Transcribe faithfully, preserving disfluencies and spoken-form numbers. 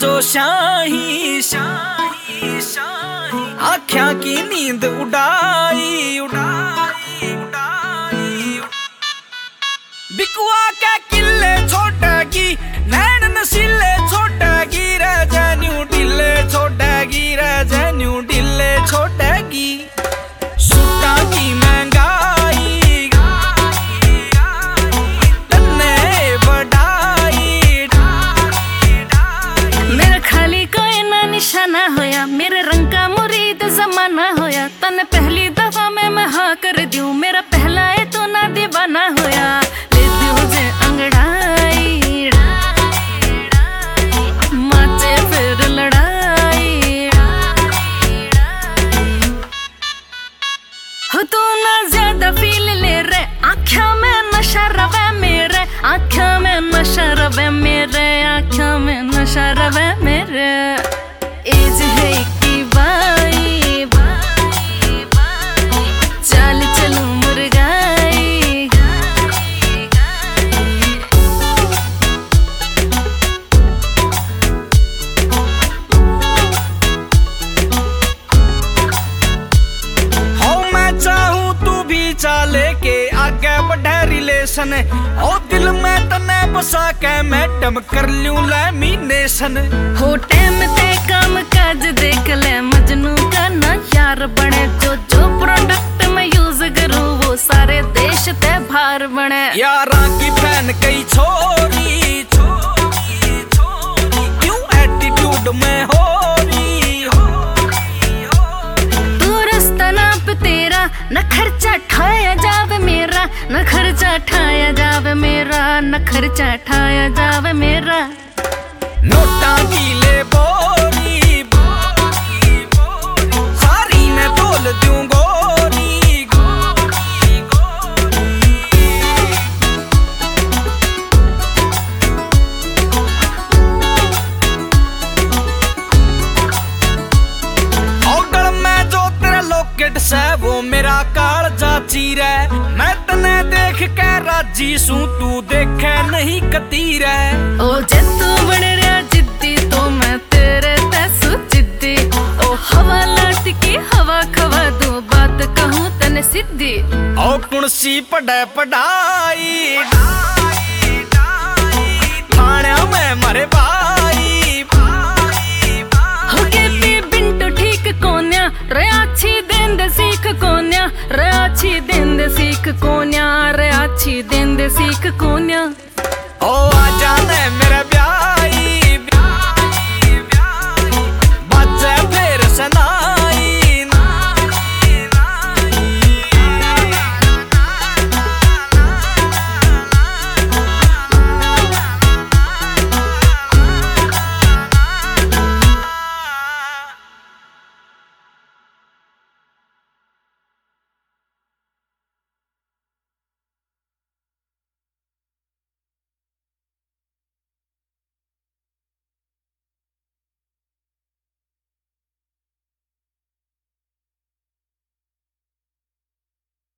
जो शाही शाही शाही आँखों की नींद उड़ाई उड़ाई उड़ाई बिकुआ के किले छोड़ेगी नैन नशीले छोड़ेगी रजन्यू ढीले छोड़ेगी रजन्यू ढीले छोड़ेगी सूटा की महंगाई तन्ने बढ़ाई मेरा खाली कोई ना निशाना होया मेरे रंग का मुरीद जमाना होया तन्ने पहली दफा में मैं हाँ कर दूं मेरा पहला है तो ना दीवाना होया ले दूं जे अंगड़ाई माचे फिर लड़ाई हो तू ना ज्यादा फील ले रे आँखों में नशा रवे मेरे आँखों में नशा रवे मेरे आँखों में नशा रवे मेरे एज है की बाई चाल चलूं मुर्गाई हो मैं चाहूं तू भी चाले के आगे बढ़े रिलेशन ओ दिल में तने बसा के मैडम कर लूं लैमिनेशन हो टाइम ते काम काज देख ले मजनू का ना यार बने जो जो प्रोडक्ट में यूज करूं वो सारे देश ते भार बने यारां की फैन कई छोरी छोरी छोरी क्यों एटीट्यूड में हो रही तू रास्ता नाप तेरा न खर्चा ठाया जावे मेरा न खर्चा ठाया जावे मेरा न खर्चा ठाया जावे मेरा नोटा की ले बोरी बोरी बोरी सारी मैं तोल दूं गोरी गोरी गोरी औगल में जो तेरा लॉकेट से वो मेरा कालजा चीरे मैं तने देख के राजी सू तू देखे नहीं कतीरे ओ जे तू बन रहा जिद्दी तो मैं तेरे तैसू जिद्दी ओ हवा लाट की हवा खवा दो बात कहूँ तने सिद्धि ओ कुणसी पढ़े पढ़ाई थाने में मरे भाई हो के पी बिंटू ठीक कोन्या रे अच्छी दिन दे सीख कोन्या रे अच्छी दिन दे सीख कोन्या रे अच्छी दिन दे सीख कोन्या ओ आ जाने मेरे